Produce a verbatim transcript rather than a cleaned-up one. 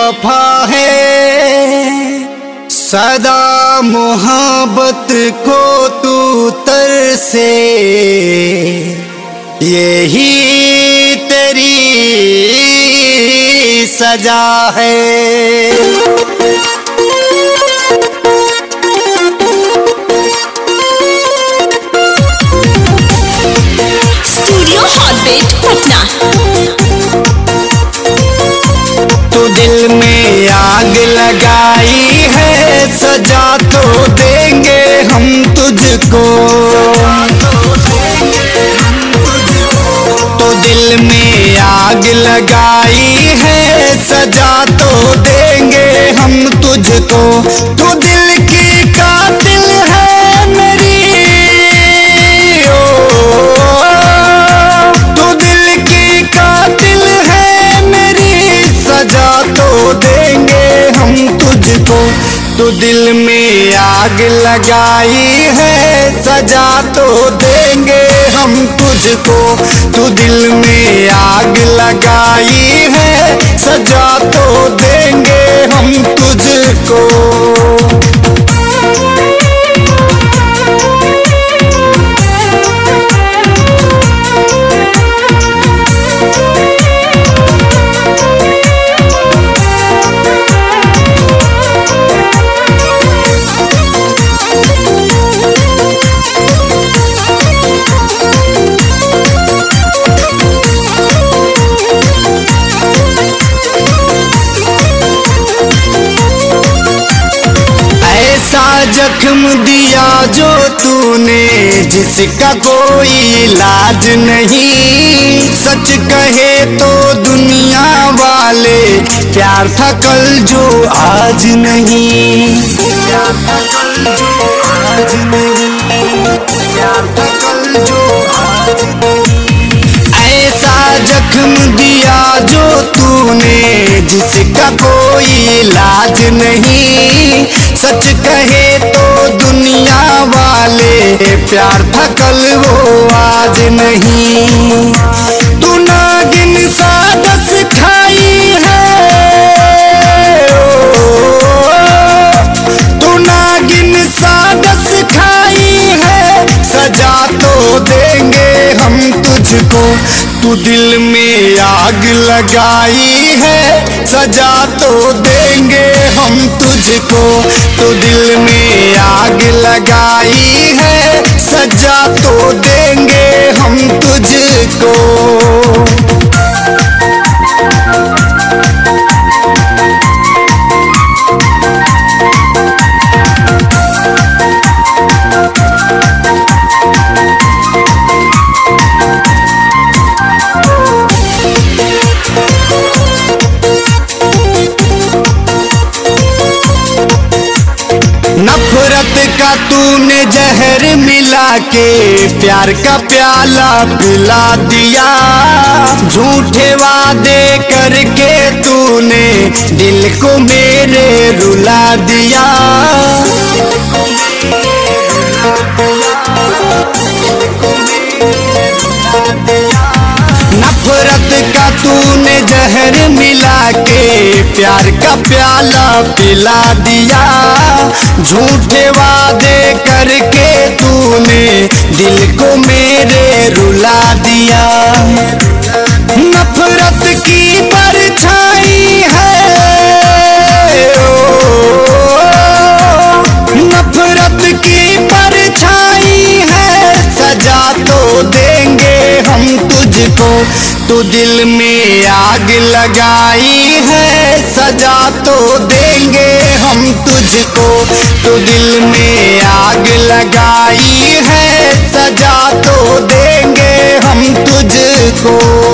बेवफा है, सदा मोहब्बत को तू तरसे, यही तेरी सजा है। स्टूडियो हॉटबेट पटना। तू दिल में आग लगाई है, सजा तो देंगे हम तुझको। तो दिल में आग लगाई है, सजा तो देंगे हम तुझको। तू दिल की कातिल है मेरी, ओ तू दिल की कातिल है मेरी, सजा तो देंगे हम तुझको। तू दिल में आग लगाई है, सजा तो देंगे हम तुझको। तू दिल में आग लगाई है, सजा तो देंगे हम तुझको। जख्म दिया जो तूने, जिसका कोई इलाज नहीं। सच कहे तो दुनिया वाले, प्यार था कल जो आज नहीं। प्यार था कल जो आज नहीं, प्यार था कल जो आज नहीं। ऐसा जख्म दिया जो तूने, जिसका कोई इलाज नहीं। सच कहे तो दुनिया वाले, प्यार था कल वो आज नहीं। तू नागिन सा दस खाई है, तू नागिन सा दस खाई है, सजा तो देंगे हम तुझको। तू दिल में आग लगाई है, सजा तो देंगे हम तुझको। तू दिल में आग लगाई है, सजा तो देंगे हम तुझको। नफरत का तूने जहर मिला के, प्यार का प्याला पिला दिया। झूठे वादे करके तूने, दिल को मेरे रुला दिया। नफरत का तूने जहर मिला के, प्यार का प्याला पिला दिया। झूठे वादे करके तूने, दिल को मेरे रुला दिया। नफरत की परछाई है, ओ नफरत की परछाई है, सजा तो देंगे हम तुझको। तू दिल में आग लगाई है, सजा तो देंगे हम तुझको। तू दिल में आग लगाई है, सजा तो देंगे हम तुझको।